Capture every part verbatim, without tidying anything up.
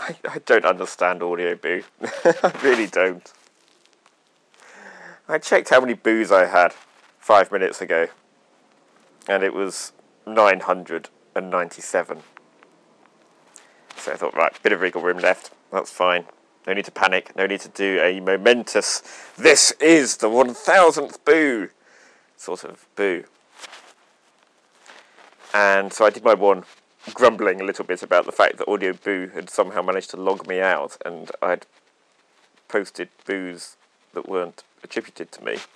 I, I don't understand Audio Boo. I really don't. I checked how many boos I had five minutes ago, and it was nine hundred ninety-seven. So I thought, right, bit of wriggle room left. That's fine. No need to panic. No need to do a momentous, this is the one thousandth boo sort of boo. And so I did my one, grumbling a little bit about the fact that Audio Boo had somehow managed to log me out, and I'd posted boos that weren't attributed to me.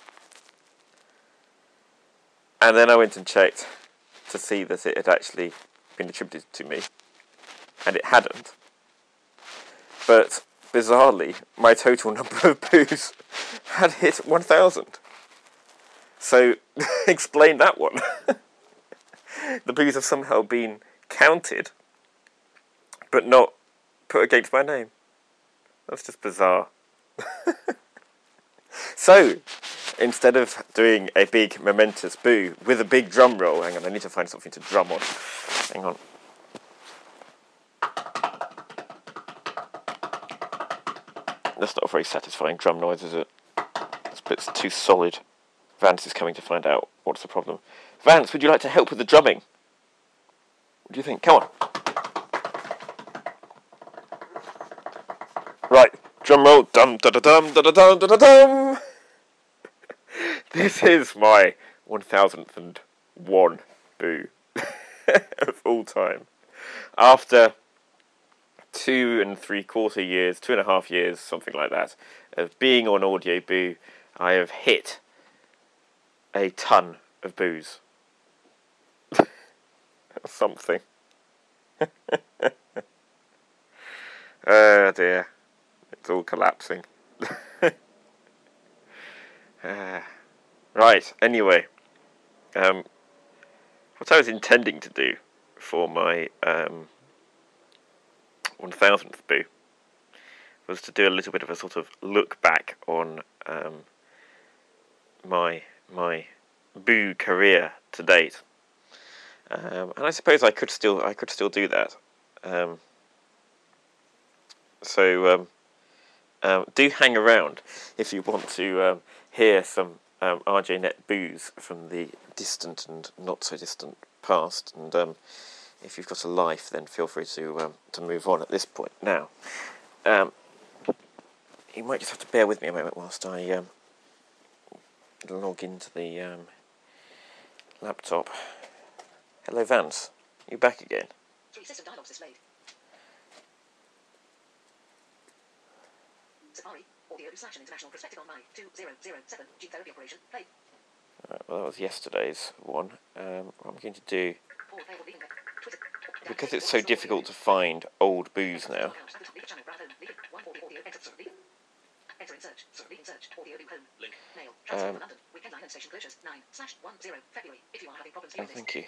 And then I went and checked to see that it had actually been attributed to me, and it hadn't. But bizarrely, my total number of boos had hit one thousand. So explain that one. The boos have somehow been counted, but not put against my name. That's just bizarre. So, instead of doing a big momentous boo with a big drum roll, hang on, I need to find something to drum on. Hang on. That's not a very satisfying drum noise, is it? This bit's too solid. Vance is coming to find out what's the problem. Vance, would you like to help with the drumming? What do you think? Come on. Right, drum roll. Dum da da dum da da dum da da dum. This is my one thousandth and one boo of all time. After two and three quarter years, two and a half years, something like that, of being on Audio Boo, I have hit a ton of boos. Something. Oh dear. It's all collapsing. uh, right, anyway. Um, what I was intending to do for my um, one thousandth boo was to do a little bit of a sort of look back on um, my my boo career to date. Um, and I suppose I could still I could still do that. Um, so um, um, do hang around if you want to um, hear some um, R J Net boos from the distant and not so distant past. And um, if you've got a life, then feel free to um, to move on at this point. Now, um, you might just have to bear with me a moment whilst I um, log into the um, laptop. Hello, Vance. You back again? Three system dialogues displayed. Safari, audio slash an international perspective on my two zero zero seven gene therapy operation. Play. Right, well, that was yesterday's one. Um, what I'm going to do, because it's so difficult to find old boos now. Enter in search. Leaving search. Audio Boo home. Link. Mail. Um, Transfer London. Weekend Island Station closures. nine slash one zero February. If you are having problems Oh, with this. thank you.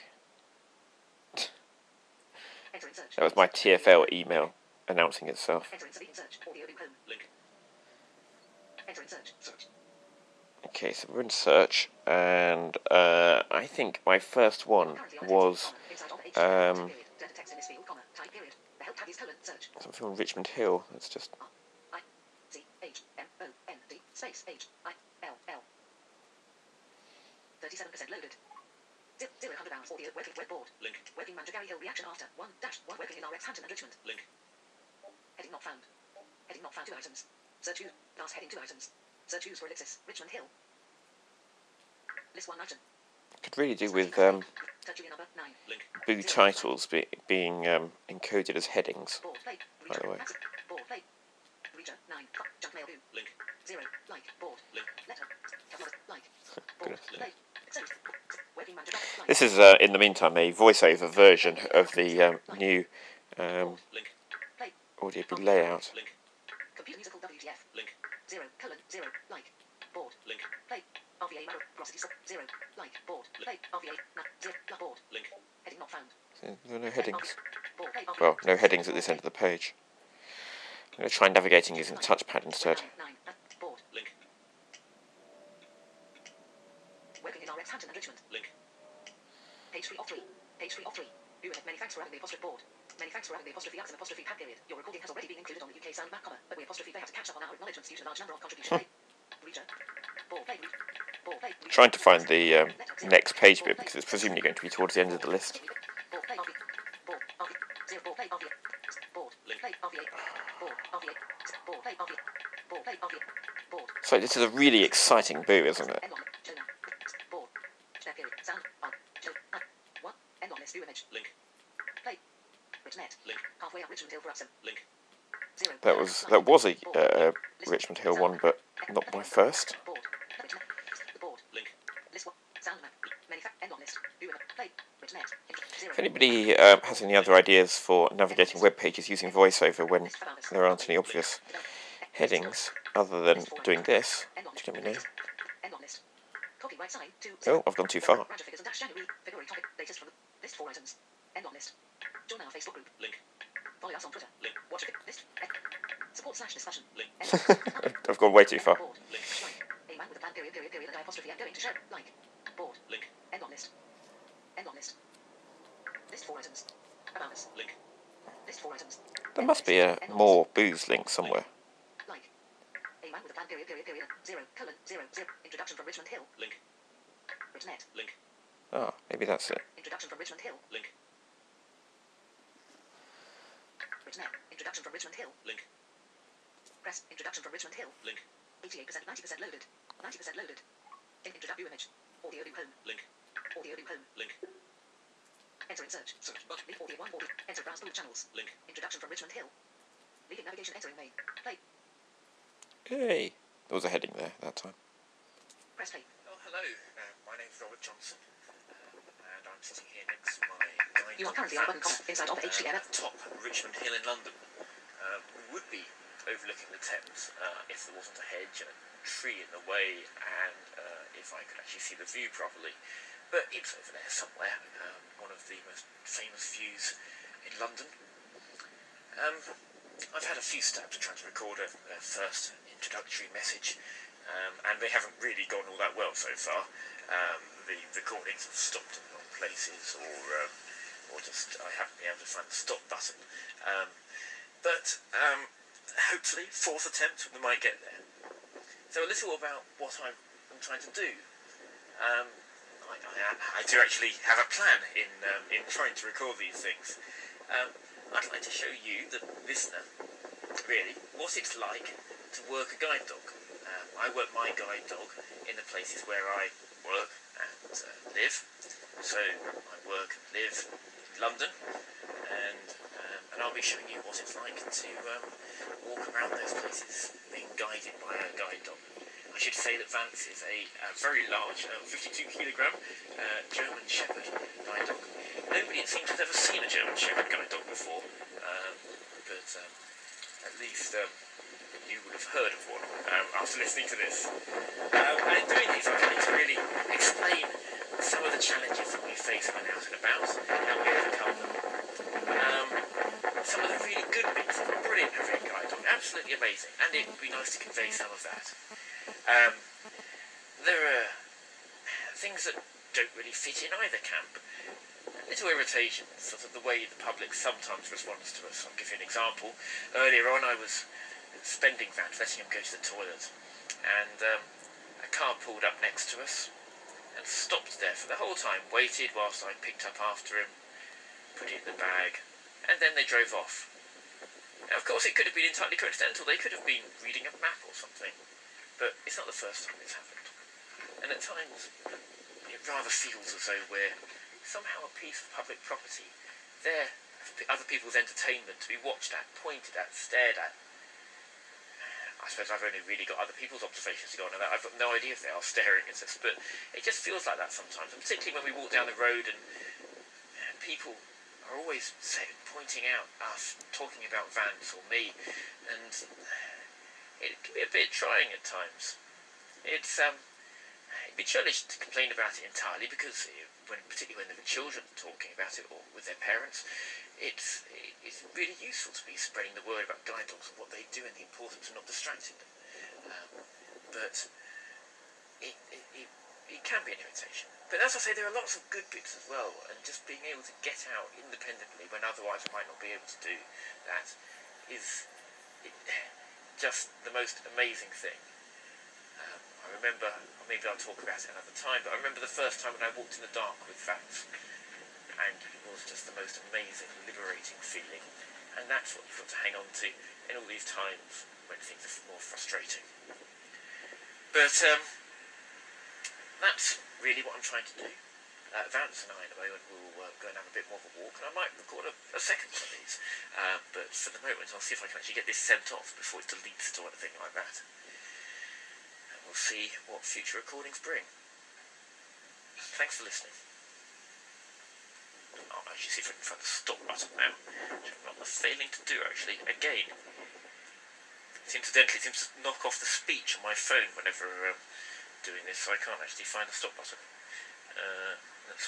Enter in search. That was my T F L email announcing itself. Enter in leaving search. Audio Boo home. Link. Enter in search. Search. Okay, so we're in search, and uh, I think my first one was um, something on Richmond Hill. Let's just. Space H I L L. Thirty-seven percent loaded. Zero hundred hours audio working web board. Link. Working manager Gary Hill reaction after one dash one working in R X Hampton and Richmond. Link. Heading not found. Heading not found two items. Search use. Last heading two items. Search use for ellipsis. Richmond Hill. List one item. Could really do with um, number nine. Link. boo titles be, being um, encoded as headings. Board play. By the way. Board play. Reader nine. Junk mail boo. Link. Zero. Like. Board. Link. Letter. Like. Board. Play. Working manager. This is, uh, in the meantime, a voiceover version of the um, new um, Audio Boo layout. Link. Computer musical W T F. Link. Zero. Colon. Zero. Like. Board. Link. Play. R V A macro. Velocity stop. Zero. Like. Board. Play. R V A. Not. Zero. Not board. Link. Heading not found. So there are no headings. Board. Play. Well, no headings at this end of the page. I'm going to try navigating using the touchpad instead. Nine. Board. Link. Working in R X Hampton and Richmond. Link. Page three of three. Page three of three. Boo ahead many thanks for adding the apostrophe board. Many thanks for adding the apostrophe accent apostrophe pad period. Your recording has already been included on the U K sound map, comma, but we apostrophe they have to catch up on our acknowledgements due to the large number of contributions. Reader. Ball play. Ball play. Trying to find the um, next page bit because it's presumably going to be towards the end of the list. Ball play R V. Ball R V. Zero ball play R V. Board. Play R V A. Board R V A. Ball play R V A. Ball play R V A. Board. So this is a really exciting boo, isn't it? End on. Jonah. Board. Snap period. Sound on. Jonah. One. End on list. View image. Link. Play. Richnet. Link. Halfway up Richmond Hill for Upson. Link. Zero. That was that was a uh, Richmond Hill one, but not my first. Board. The board. Link. List one. Sound map. Many fa- end on list. View image. Play. Richnet. Zero. If anybody um, has any other ideas for navigating web pages using VoiceOver when there aren't any obvious headings other than doing this, just let me know. End on list. Copy right side. Two. Oh, I've gone too far. Roger figures and dash January. February topic. Latest from the list four items. End on list. Join our Facebook group. Link. Follow us on Twitter. Link. Watch it. List. End. Support slash discussion. Link. I've gone way too far. Board. Link. Like. A man with a plan. Period. Period. Period. And I apostrophe. I'm going to share. Like. Board. Link. End on list. End on list. List four items. About us. Link. List four items. There must be a more booze link somewhere. Like. A man with a plan. Period. Period. Period. Zero. Colon. Zero. Zero. Introduction from Richmond Hill. Link. Richnet. Link. Oh, maybe that's it. Introduction from Richmond Hill. Link. Richnet. Introduction from Richmond Hill. Link. Press. Introduction from Richmond Hill. Link. eighty-eight percent, ninety percent loaded. ninety percent loaded. Introduct view image. Audio view home. Link. Audio view home. Link. Enter in search. Search. Button. Leave audio one. Audio. Enter browse boot channels. Link. Introduction from Richmond Hill. Leaving navigation. Entering main. Play. Hey, there was a heading there that time. Press play. Oh, hello. Uh, my name's Robert Johnson, uh, and I'm sitting here next to my guide You are currently on button comma inside of H T M L. uh, top Richmond Hill in London. Uh, we would be overlooking the Thames uh, if there wasn't a hedge and a tree in the way, and uh, if I could actually see the view properly. But it's over there somewhere, um, one of the most famous views in London. Um, I've had a few stabs at trying to record a, a first introductory message, um, and they haven't really gone all that well so far. Um, the recordings have stopped in the wrong places, or um, or just I haven't been able to find the stop button. Um, but um, hopefully, fourth attempt, we might get there. So a little about what I'm, I'm trying to do. Um, I, I, I do actually have a plan in um, in trying to record these things. Um, I'd like to show you, the listener, really, what it's like to work a guide dog. Um, I work my guide dog in the places where I work and uh, live. So I work and live in London, and um, and I'll be showing you what it's like to um, walk around those places being guided by a guide dog. I should say that Vance is a, a very large, uh, fifty-two kilogram uh, German Shepherd guide dog. Nobody, it seems, has ever seen a German Shepherd guide dog before, um, but um, at least um, you would have heard of one um, after listening to this. Um, and in doing this, I'd like to really explain some of the challenges that we face when out and about, how we overcome them. Um, some of the really good bits, brilliant having a guide dog, absolutely amazing, and it would be nice to convey some of that. Um, there are things that don't really fit in either camp. A little irritation, sort of the way the public sometimes responds to us. I'll give you an example. Earlier on I was spending Vance, letting him go to the toilet, and um, a car pulled up next to us and stopped there for the whole time, waited whilst I picked up after him, put it in the bag, and then they drove off. Now, of course, it could have been entirely coincidental. They could have been reading a map or something. But it's not the first time it's happened. And at times, it rather feels as though we're somehow a piece of public property, there for other people's entertainment, to be watched at, pointed at, stared at. I suppose I've only really got other people's observations to go on, and I've got no idea if they are staring at us, but it just feels like that sometimes, and particularly when we walk down the road and people are always say, pointing out us, talking about Vance or me, and it can be a bit trying at times. It's um, it'd be churlish to complain about it entirely, because when, particularly when there are children talking about it or with their parents, it's it's really useful to be spreading the word about guide dogs and what they do and the importance of not distracting them. Um, but it, it it it can be an irritation. But as I say, there are lots of good bits as well, and just being able to get out independently when otherwise I might not be able to do that is it, just the most amazing thing. Um, I remember, or maybe I'll talk about it another time, but I remember the first time when I walked in the dark with Vance, and it was just the most amazing, liberating feeling, and that's what you've got to hang on to in all these times when things are more frustrating. But um, that's really what I'm trying to do. Uh, Vance and I, in a moment, will uh, go and have a bit more of a walk, and I might record a, a second one of these. Uh, but for the moment, I'll see if I can actually get this sent off before it deletes or anything like that. And we'll see what future recordings bring. Thanks for listening. I'll actually see if I can find the stop button now, which I'm not failing to do, actually. Again, it incidentally seems to knock off the speech on my phone whenever um, doing this, so I can't actually find the stop button. Uh, let's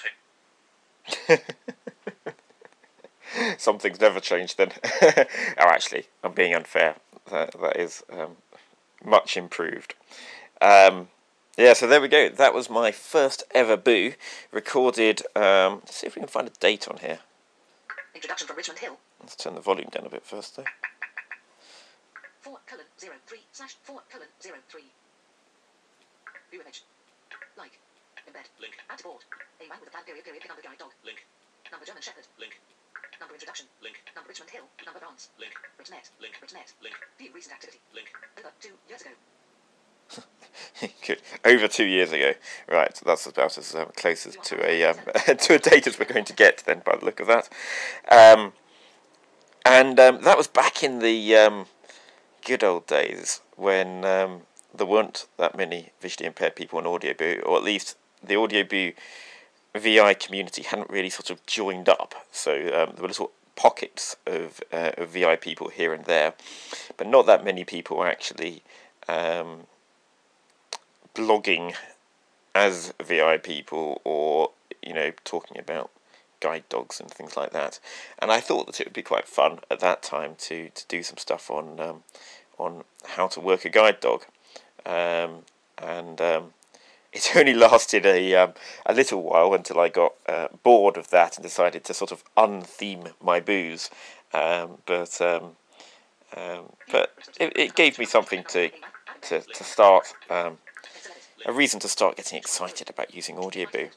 hope. Something's never changed then. Oh, actually, I'm being unfair. That, that is um, much improved. Um, yeah, so there we go. That was my first ever boo, recorded. Um, let's see if we can find a date on here. Introduction from Richmond Hill. Let's turn the volume down a bit first, though. Four colon zero three slash four colon zero three. View image. Like. Embed. Link. Add to board. A man with a plan period period number guide dog. Link. Number German Shepherd. Link. Number introduction. Link. Number Richmond Hill. Number Vance. Link. Richnet. Link. Richnet. Link. View recent activity. Link. Over two years ago. Good. Over two years ago. Right, so that's about as um, close as to a um, to a date as we're going to get then, by the look of that. Um, and um, that was back in the um, good old days when um, there weren't that many visually impaired people on Audioboo, or at least the Audioboo V I community hadn't really sort of joined up. So um, there were little pockets of, uh, of V I people here and there, but not that many people were actually um, blogging as V I people, or you know, talking about guide dogs and things like that. And I thought that it would be quite fun at that time to to do some stuff on um, on how to work a guide dog. Um, and um, it only lasted a um, a little while until I got uh, bored of that and decided to sort of untheme my boos. Um, but um, um, but it, it gave me something to to to start. Um, A reason to start getting excited about using Audioboo.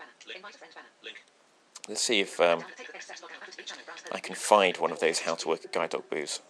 Let's see if um, I can find one of those how to work a guide dog boos.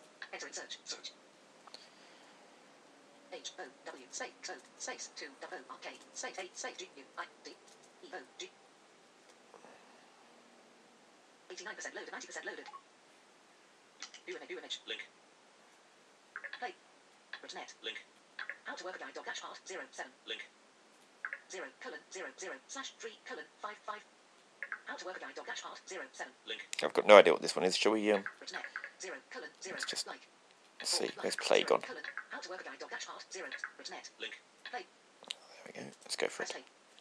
eighty-nine percent loaded, ninety percent loaded. View image, view image. Link. Play. Richnet. Link. How to work a guide dog dash heart zero seven. Link. Zero colon zero zero slash three colon five five. How to work a guide dog dash heart zero seven. Link. I've got no idea what this one is. Shall we um? Richnet. Zero colon zero. Let's just like. let's see. Where's play gone? Colon. How to work a guide dog dash heart zero. Richnet. Link. Play. There we go. Let's go for it.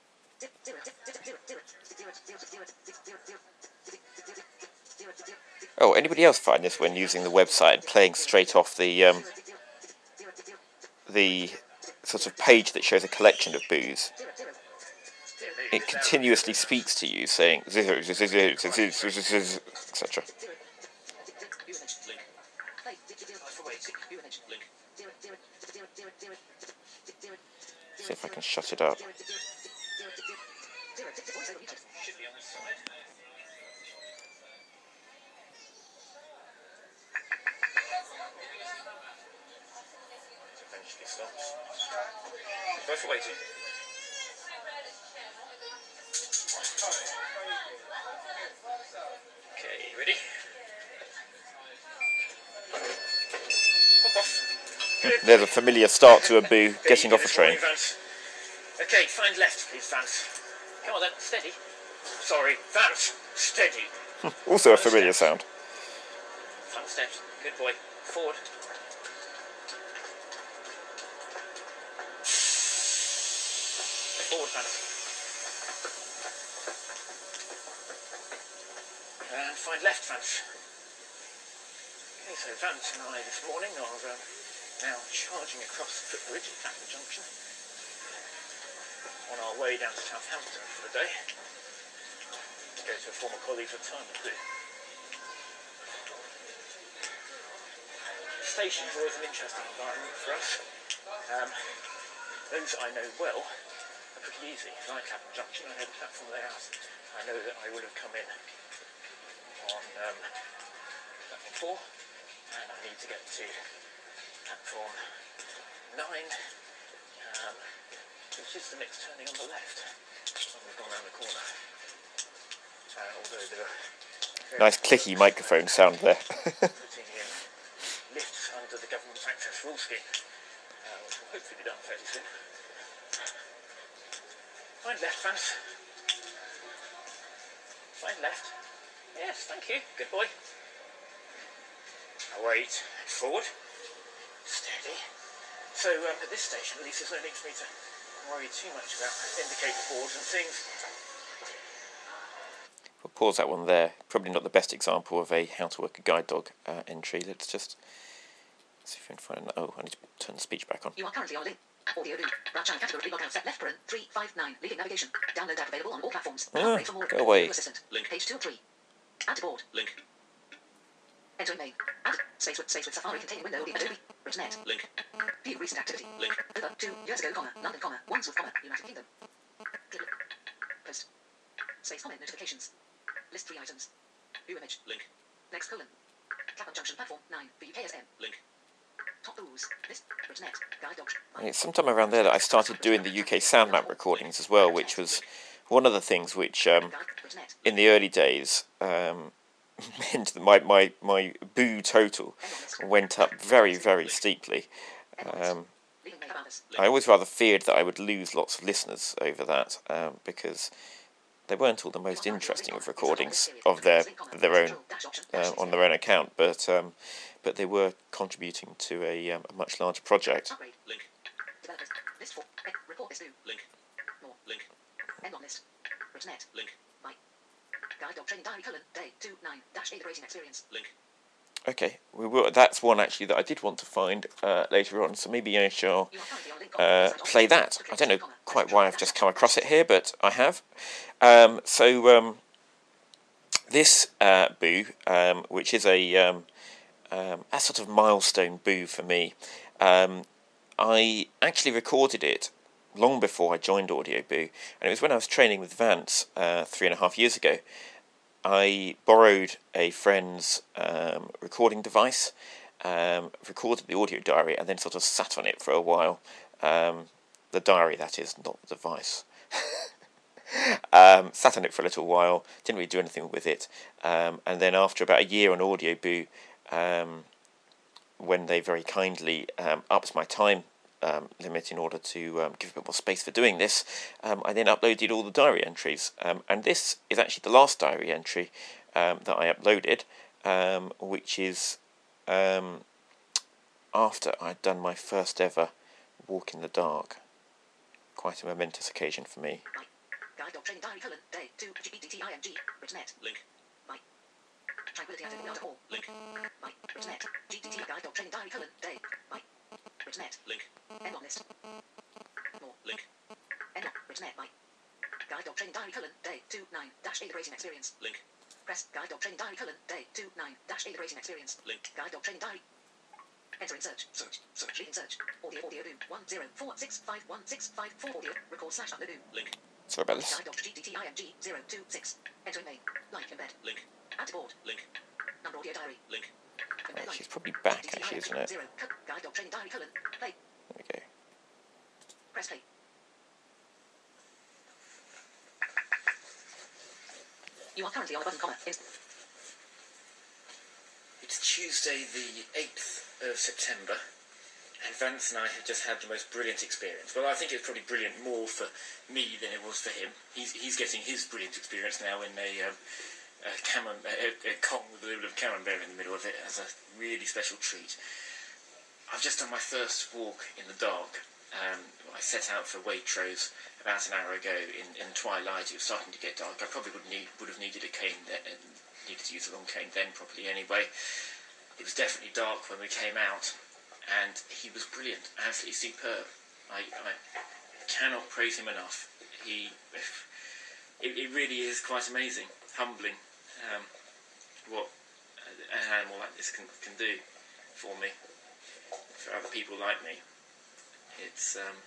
Oh, anybody else find this when using the website, playing straight off the um, the sort of page that shows a collection of boos? It continuously speaks to you, saying zero, zero, zero, zero, zero, zero, et cetera. See if I can shut it up. Both are waiting. Okay, ready? Hop off. Good. There's a familiar start to a boo getting off a train. Okay, find left, please, Vance. Come on then, steady. Sorry, Vance, steady. Also a familiar sound. Front steps, good boy. Forward. Forward, Vance. And find left, Vance. Okay, so Vance and I this morning are uh, now charging across the footbridge at the junction on our way down to Southampton for the day. go to a former colleague's retirement do. Station's always an interesting environment for us. Um, those I know well are pretty easy. Like Clapham Junction, I know the platform layout. I know that I would have come in on um, platform four, and I need to get to platform nine, um, which is the next turning on the left when we've gone around the corner. Uh, although there are Nice clicky microphone sound there. putting in lifts under the government's access rule scheme, uh, which will hopefully be done fairly soon. Find left, fans. Find left. Yes, thank you. Good boy. Wait. Forward. Steady. So um, at this station, at least there's no need for me to worry too much about indicator boards and things. We'll pause that one there. Probably not the best example of a how to work a guide dog uh, entry. Let's just see if we can find an... Oh, I need to turn the speech back on. You are currently on a link. Audio loop. Branch channel category log out set left paren three five nine. Leading navigation. Download app available on all platforms. Ah, Wait for more. go away. Assistant. Link. Page two of three. Add to board. Link. Entering main. Add. Space with space with Safari containing window. Adobe. Internet. Link. View recent activity. Link. Over two years ago, comma. London, comma. Wandsworth, comma. United Kingdom. Click. Post. Space comment notifications. List three items. View image. Link. Next colon. Clapham Junction platform nine. The U K S M. Link. Top rules. List. Internet. Guide dogs. And it's sometime around there that I started doing the U K sound map recordings as well, which was one of the things which, um, Guide. Internet. in the early days, um, meant that my, my, my boo total went up very, very steeply. Um, Leading main about us. I always rather feared that I would lose lots of listeners over that, um, because they weren't all the most interesting of recordings of their their own uh, on their own account, but um, but they were contributing to a, um, a much larger project. Upgrade. Link. Developers. List four. Eh, report this new. Link. More. Link. End on list. Internet. Link. Bye. Guide dog training diary colon day two nine dash eight rating experience. Link. Okay, we will. That's one actually that I did want to find uh, later on, so maybe I shall You are currently on link. uh, play that. I don't know quite why I've just come across it here, but I have. Um, so um, this uh, boo, um, which is a um, um, a sort of milestone boo for me, um, I actually recorded it long before I joined Audio Boo, and it was when I was training with Vance uh, three and a half years ago. I borrowed a friend's um, recording device, um, recorded the audio diary, and then sort of sat on it for a while. Um, the diary, that is, not the device. um, sat on it for a little while, didn't really do anything with it, um, and then after about a year on Audio Boo, um, when they very kindly um, upped my time Um, limit in order to um, give a bit more space for doing this, um, I then uploaded all the diary entries, um, and this is actually the last diary entry um, that I uploaded, um, which is um, after I'd done my first ever walk in the dark. Quite a momentous occasion for me. Guide dog training diary colon day two G E D T I N G. Internet. Link. Bye. Tranquility active out of all. Link. Bye. Internet. G D T guide dog training diary colon day. Bye. Internet. Link. End on list. More. Link. End on. Internet. Bye. Guide dog training diary colon day two nine dash eight rating experience. Link. Press guide dog training diary colon day two nine dash eight rating experience. Link. Guide dog training diary. Entering search. Search. Search. Reading search. Audio audio boom one zero four six five one six five four audio record slash upload boom. Link. Sorry about this. Guide dog G D T I M G zero two six. Entering main. Like embed. Link. Add to board. Link. Number audio diary. Link. Embed Oh, like. she's probably back, actually, isn't it? Zero. Cut. Guide dog training diary colon. Play. There we go. Press play. You are currently on a button, comma. Inst- It's Tuesday the eighth of September, and Vance and I have just had the most brilliant experience. Well, I think it's probably brilliant more for me than it was for him. He's he's getting his brilliant experience now in a, um, a, camem- a, a Kong with a little bit of camembert in the middle of it as a really special treat. I've just done my first walk in the dark. Um, I set out for Waitrose about an hour ago in, in twilight. It was starting to get dark. I probably would need would have needed a cane then, and needed to use a long cane then properly anyway. It was definitely dark when we came out, and he was brilliant, absolutely superb. I, I cannot praise him enough. He it, it really is quite amazing, humbling, um, what an animal like this can, can do for me, for other people like me. It's um,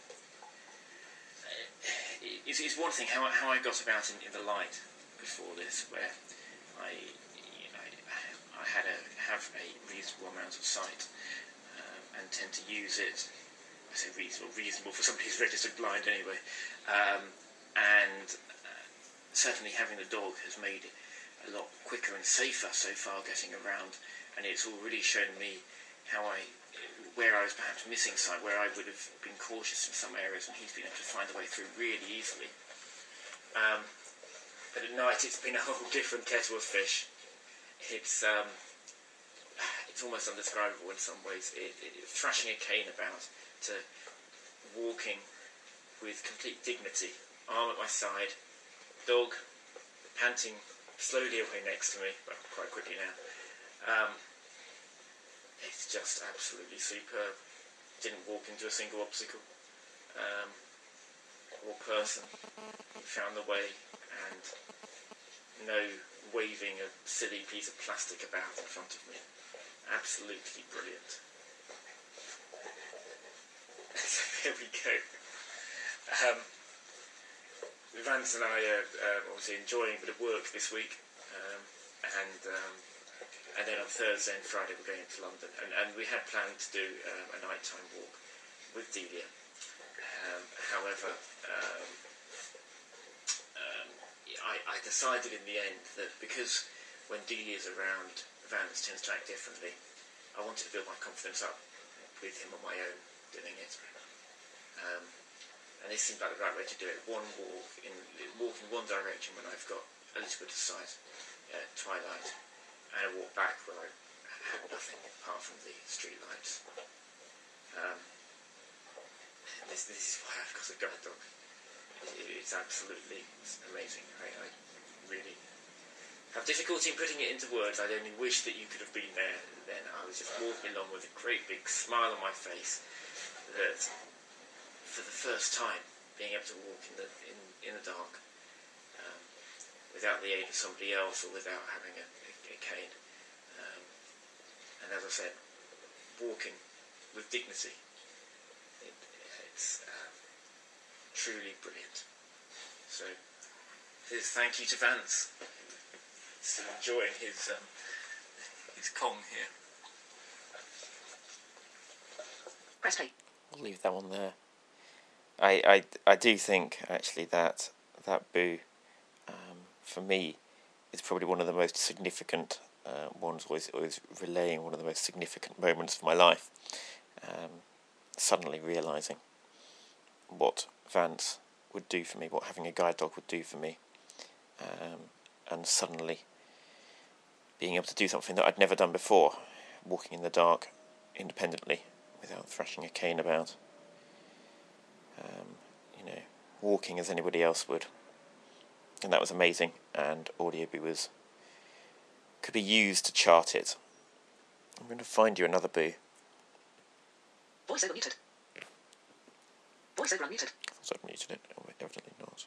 it's, it's one thing how, how I got about in, in the light before this, where I you know, I had a have a reasonable amount of sight um, and tend to use it. I say reasonable, reasonable for somebody who's registered blind anyway. Um, and uh, certainly having the dog has made it a lot quicker and safer so far getting around, and it's already shown me how I, where I was perhaps missing sight, where I would have been cautious in some areas, and he's been able to find a way through really easily. Um, but at night it's been a whole different kettle of fish. It's um, it's almost undescribable in some ways. It, it, thrashing a cane about, to walking with complete dignity, arm at my side, dog panting slowly away next to me, well, quite quickly now. Um, it's just absolutely superb. Didn't walk into a single obstacle um, or person. Found the way, and no waving a silly piece of plastic about in front of me. Absolutely brilliant. So there we go. Um, Vance and I are uh, obviously enjoying a bit of work this week, um, and um, and then on Thursday and Friday we're going to London, and, and we had planned to do um, a nighttime walk with Delia. Um, however, um, um, I, I decided in the end that because when Delia's around, Vance tends to act differently, I wanted to build my confidence up with him on my own doing it. Um, and this seemed like the right way to do it. One walk, in walk in one direction when I've got a little bit of sight, uh, twilight, and a walk back where I had nothing apart from the street lights. Um, this, this is why I've got a guide dog. It, it's absolutely amazing. I, I really have difficulty in putting it into words. I'd only wish that you could have been there then. I was just walking along with a great big smile on my face, that for the first time being able to walk in the in, in the dark um, without the aid of somebody else or without having a, a, a cane, um, and as I said, walking with dignity. It, it's um, truly brilliant. So here's thank you to Vance. Still enjoying his um, his Kong here. Press play. I'll leave that one there. I, I, I do think actually that that boo, um, for me, is probably one of the most significant uh, ones. Always, always relaying one of the most significant moments of my life. Um, suddenly realising what Vance would do for me, what having a guide dog would do for me, um, and suddenly being able to do something that I'd never done before, walking in the dark independently without thrashing a cane about. Um, you know, walking as anybody else would, and that was amazing. And Audioboo was could be used to chart it. I'm going to find you another boo. Voiceover muted. Voiceover unmuted. I thought I'd muted it. Oh, evidently not.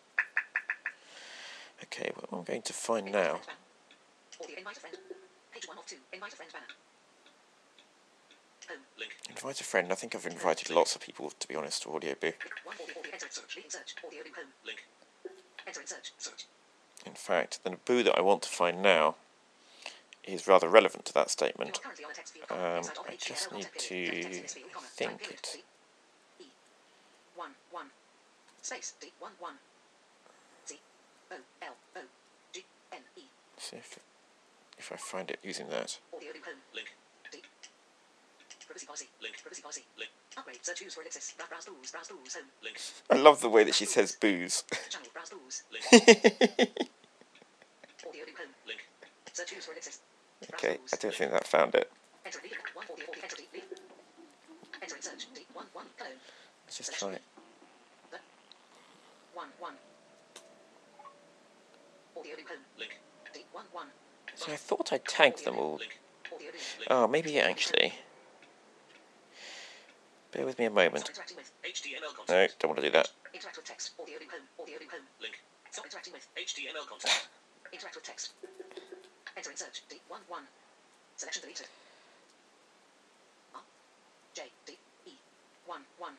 Okay, what I'm going to find now. Audio invite a friend. Page one of two. Invite a friend banner. Home. Link. Invite a friend. I think I've invited lots of people, to be honest, to Audioboo. One audio, audio, enter, search, leading search, Audioboo home. Link. Enter in search, search. In fact, the boo that I want to find now is rather relevant to that You statement. are currently on a text field. Um, Inside of I H T M L just need content to period. Text in this field, comma, think time period, it. D. E. One, one. Space, D, one, one. Z. O, L, O. G, N, E. See if, if I find it using that. Audioboo home. Link. D. Privacy policy. Link. Privacy policy. Link. Upgrade, search tools for ellipsis. Browse tools, browse tools, home. Link. I love the way that she says booze. Channel, browse tools. Link. Audioboo home. Link. Search tools for ellipsis. Browse Okay, tools. I don't think that found it. Enter lead. One audio, audio, enter D. Lead. Enter in search. D. One, one. Hello. Let's just try it. The. One, one. Audioboo home. Link. D. One, one. See, I thought I tagged them all. Link. Audioboo. Link. Oh, maybe actually. Bear with me a moment. Start interacting with. H T M L No, content. don't want to do that. Interact with text. Audioboo home. Audioboo home. Link. Stop interacting with. H T M L content. Interact with text. Enter in search. D one one. Selection deleted. R J D E one one.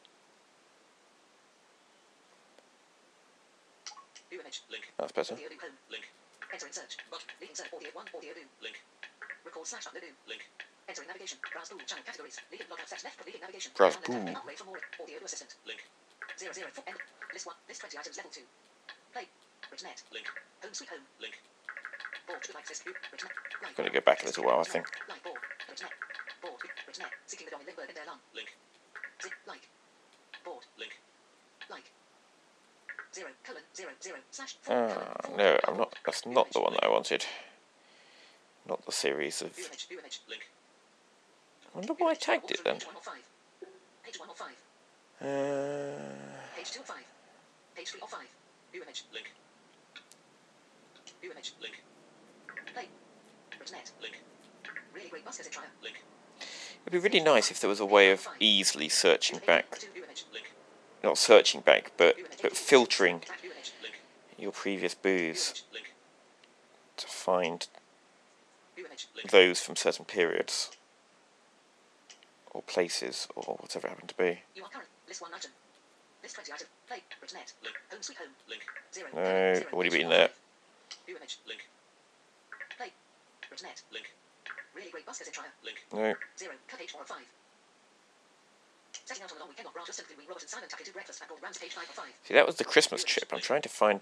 View image. Link. That's better. Audio home. Link. Enter in search. Button. Leaving search. Audio one. Audio do. Link. Record slash upload do. Link. Enter in navigation. Browse pool channel categories. Leaving logout set left. Leaving navigation. Browse Download pool. tab. Upgrade for more. Audio to assistant. Link. Zero zero four. End. List one. List twenty items. Level two. Play. Richnet. Link. Home sweet home. Link. Board. Like this. Richnet. Like. Going to go back a little while, I think. Like board. Richnet. Board. Richnet. Seeking the Dom in Lindbergh and their lung. Link. Zip. Like. Board. Link. Like. Zero. Colon. Zero. Zero. Slash. Four. Ah, colon, four, no, colon, I'm not. four. That's View not image, the one link. that I wanted. Not the series of. View image. View image. Link. I wonder why I tagged it then. Page one of five. Page one of five. Uh, Page two of five. Page three of five. View image. Link. View image. Link. Play. Richnet. Link. Really great bus visit trial. Link. it'd be really nice if there was a way of easily searching back. Two view image. Link. Not searching back, but View image. but filtering Back view image. Link. your previous View booze image. Link. to find View image. Link. those from certain periods or places or whatever it happened to be. You are current. List one item. List twenty item. Play. Richnet. Link. Home sweet home. Link. Zero. No, colon, zero. what do you Page mean four of there? five. View image. Link. Play. Richnet. Link. Really great bus visit trial. Link. No. Zero. Cut page four of five. Setting out on a long weekend off Branch simply Robert and Simon tuck into breakfast at Rams page five of five. See, that was the Christmas trip. I'm trying to find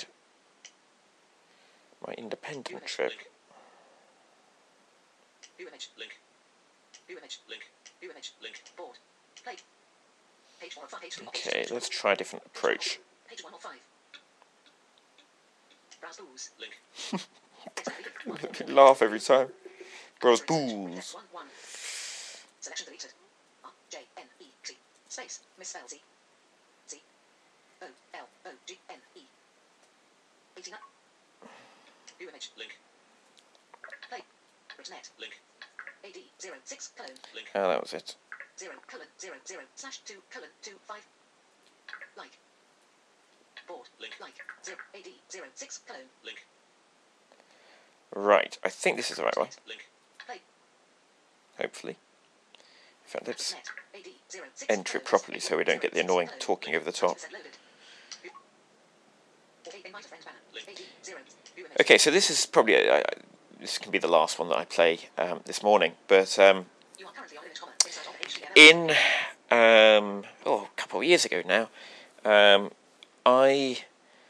my independent trip. Link. View image. Link. View image. Link. View image. Link. Board. Play. Page one of five. Page three. Okay, let's try a different approach. Page one of five. Browse booze. Link. I laugh every time. Browse Left booze. one one. Selection deleted. R J N E T space misspell Z Z O L O G N E. Eighty-nine. View image. Link. Play. Richnet. Link. A D zero six colon Link. Oh, that was it. zero colon zero zero slash two colon two five. Like. Board. Link. Like. Zero A D zero six colon. Link. Right, I think this is the right one. Link. Play. Hopefully. In fact, let's Richnet. A D zero six enter it colon, properly so we don't get the annoying talking over the top. Okay, so this is probably a, uh, this can be the last one that I play um, this morning, but um, in um, oh, a couple of years ago now, um, I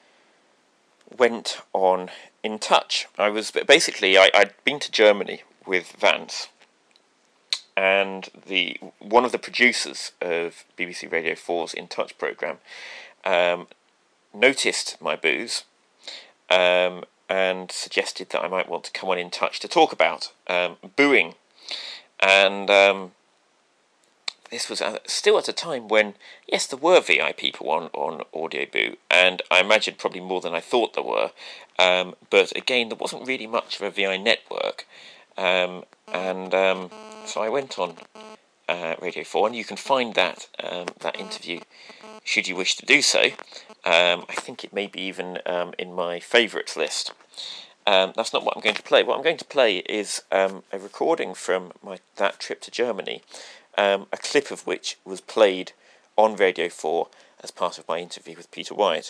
went on In Touch. I was basically I, I'd been to Germany with Vance, and the one of the producers of B B C Radio four's In Touch programme um, noticed my booze um, and suggested that I might want to come on In Touch to talk about um, booing. And um, this was uh, still at a time when, yes, there were V I people on, on Audio Boo, and I imagine probably more than I thought there were. Um, but again, there wasn't really much of a V I network. Um, and um, so I went on uh, Radio four, and you can find that um, that interview, should you wish to do so. Um, I think it may be even um, in my favourites list. Um, that's not what I'm going to play. What I'm going to play is um, a recording from my that trip to Germany, um, a clip of which was played on Radio four as part of my interview with Peter White.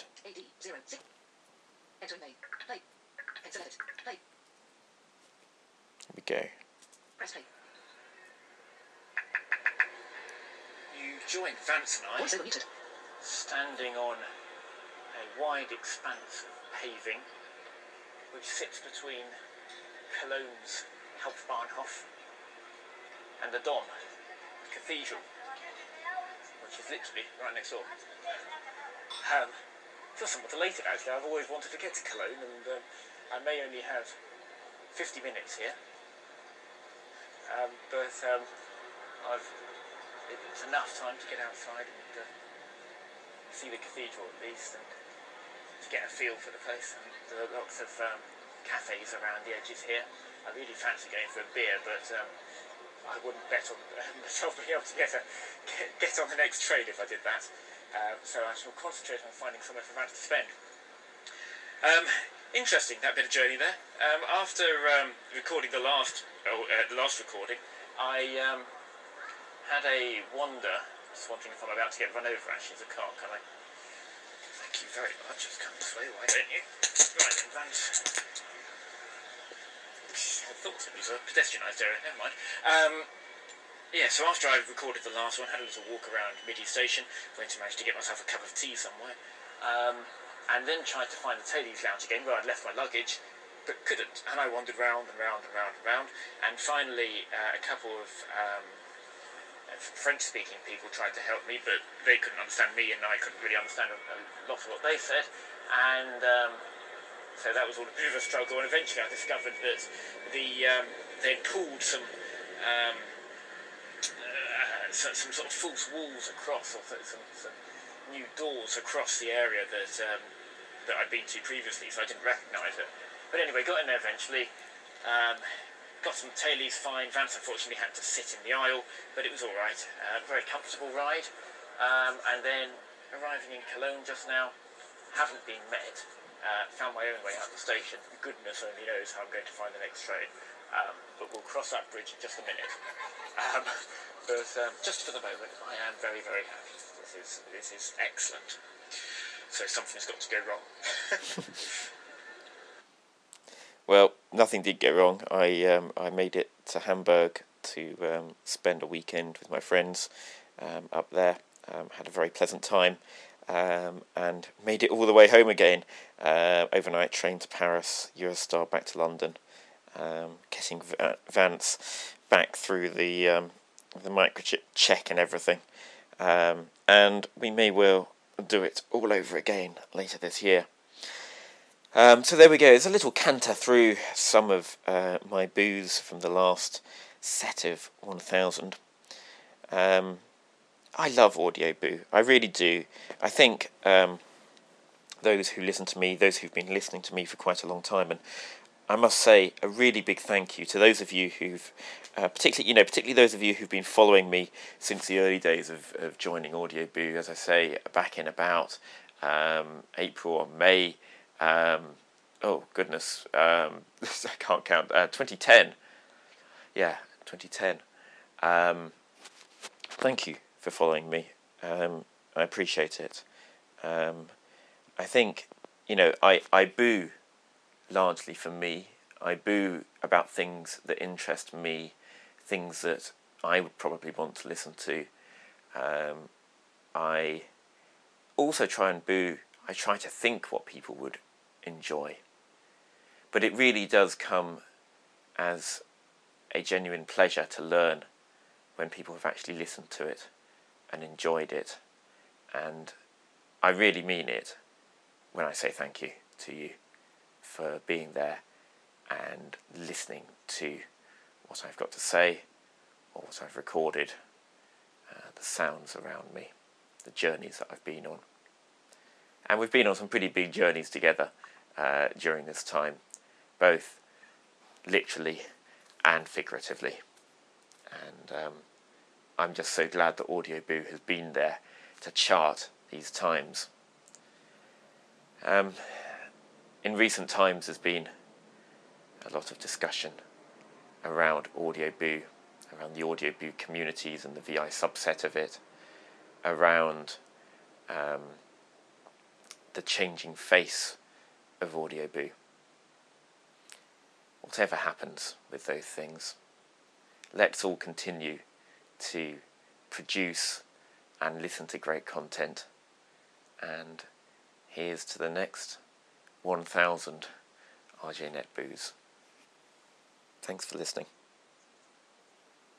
Here we go. Press play. You joined Vance and I Voiceover muted. standing on a wide expanse of paving which sits between Cologne's Hauptbahnhof and the Dom, the cathedral, which is literally right next door. Um, feel somewhat elated actually. I've always wanted to get to Cologne, and um, I may only have fifty minutes here, um, but um, I've it's enough time to get outside and uh, see the cathedral at least, and to get a feel for the place. And there are lots of um, cafes around the edges here. I really fancy going for a beer, but um, I wouldn't bet on myself being able to get, a, get, get on the next train if I did that. Uh, so I shall concentrate on finding somewhere for Vance to spend. Um, interesting, that bit of journey there. Um, after um, recording the last, oh, uh, the last recording, I um, had a wander, just wondering if I'm about to get run over actually as a car, can I? Thank you very much, just come this way, why don't you? Right then, Vance. I thought it was a pedestrianised area, never mind. Um, yeah, so after I recorded the last one, had a little walk around Midi Station, going to manage to get myself a cup of tea somewhere, um, and then tried to find the Tailies Lounge again, where I'd left my luggage, but couldn't, and I wandered round and round and round and round, and finally uh, a couple of um, French-speaking people tried to help me, but they couldn't understand me, and I couldn't really understand a, a lot of what they said, and um, so that was all a bit of a struggle, and eventually I discovered that the um, they'd pulled some um, uh, some, some sort of false walls across, or some, some new doors across the area that um, that I'd been to previously, so I didn't recognise it. But anyway, got in there eventually, um, got some tailies fine. Vance unfortunately had to sit in the aisle, but it was alright. Uh, very comfortable ride. Um, and then arriving in Cologne just now, haven't been met. Uh, found my own way out the station. Goodness only knows how I'm going to find the next train. Um, but we'll cross that bridge in just a minute. Um, but um, just for the moment, I am very, very happy. This is this is excellent. So something's got to go wrong. Well, nothing did go wrong. I um, I made it to Hamburg to um, spend a weekend with my friends um, up there. Um, had a very pleasant time, um, and made it all the way home again. Uh, overnight train to Paris, Eurostar back to London, um, getting v- Vance back through the um, the microchip check and everything. Um, and we may well do it all over again later this year. Um, so there we go. There's a little canter through some of uh, my boos from the last set of one thousand. Um, I love Audio Boo. I really do. I think um, those who listen to me, those who've been listening to me for quite a long time, and I must say a really big thank you to those of you who've, uh, particularly, you know, particularly those of you who've been following me since the early days of, of joining Audio Boo. As I say, back in about um, April or May. Um, oh goodness, um, I can't count. Uh, twenty ten. Yeah, twenty ten. Um, thank you for following me. Um, I appreciate it. Um, I think, you know, I, I boo largely for me. I boo about things that interest me, things that I would probably want to listen to. Um, I also try and boo, I try to think what people would enjoy. But it really does come as a genuine pleasure to learn when people have actually listened to it and enjoyed it. And I really mean it when I say thank you to you for being there and listening to what I've got to say or what I've recorded, uh, the sounds around me, the journeys that I've been on. And we've been on some pretty big journeys together uh, during this time, both literally and figuratively. And um, I'm just so glad that Audio Boo has been there to chart these times. Um, in recent times there's been a lot of discussion around Audio Boo, around the Audio Boo communities and the V I subset of it, around um, the changing face of Audio Boo. Whatever happens with those things, let's all continue to produce and listen to great content. And here's to the next one thousand R J Net Boos. Thanks for listening.